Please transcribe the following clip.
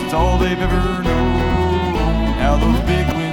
It's all they've ever known. Now those big winds